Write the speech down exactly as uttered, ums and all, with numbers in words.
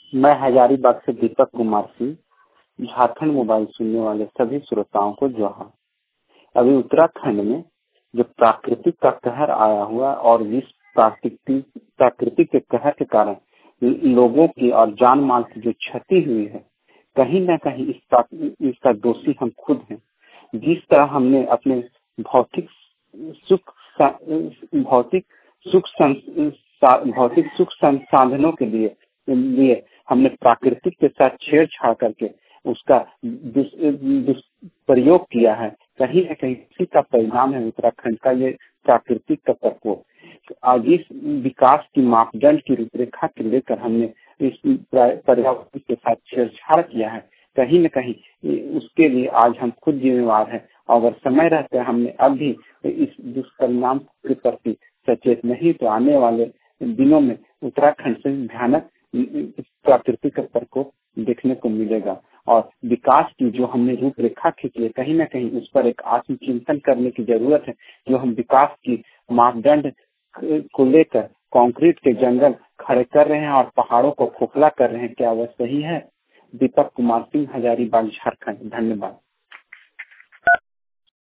मैं हजारीबाग से दीपक कुमार सिंह। झारखंड मोबाइल सुनने वाले सभी श्रोताओं को जोहार। अभी उत्तराखंड में जो प्राकृतिक का कहर आया हुआ और इस प्राकृतिक प्राकृतिक के कहर के कारण लोगों की और जान माल की जो क्षति हुई है, कहीं न कहीं इसका इसका दोषी हम खुद हैं। जिस तरह हमने अपने भौतिक सुख भौतिक सुख भौतिक सुख संसाधनों के लिए लिए हमने प्राकृतिक के साथ छेड़छाड़ करके उसका दुष्प्रयोग किया है। कहीं न कहीं इसी का परिणाम है उत्तराखंड का ये प्राकृतिक का प्रकोप। आज इस विकास की मापदंड की रूपरेखा के लेकर हमने इस पर्यावरण के साथ छेड़छाड़ किया है। कहीं न कहीं उसके लिए आज हम खुद जिम्मेवार हैं। अगर समय रहते हमने अब भी इस दुष्परिणाम के प्रति सचेत नहीं तो आने वाले दिनों में उत्तराखंड से भयानक प्राकृतिक का प्रकोप देखने को मिलेगा। और विकास की जो हमने रूपरेखा खींची है, कहीं न कहीं उस पर एक आत्मचिंतन करने की जरूरत है। जो हम विकास की मापदंड को लेकर कंक्रीट के जंगल खड़े कर रहे हैं और पहाड़ों को खोखला कर रहे हैं, क्या वह सही है? दीपक कुमार सिंह, हजारीबाग, झारखंड। धन्यवाद।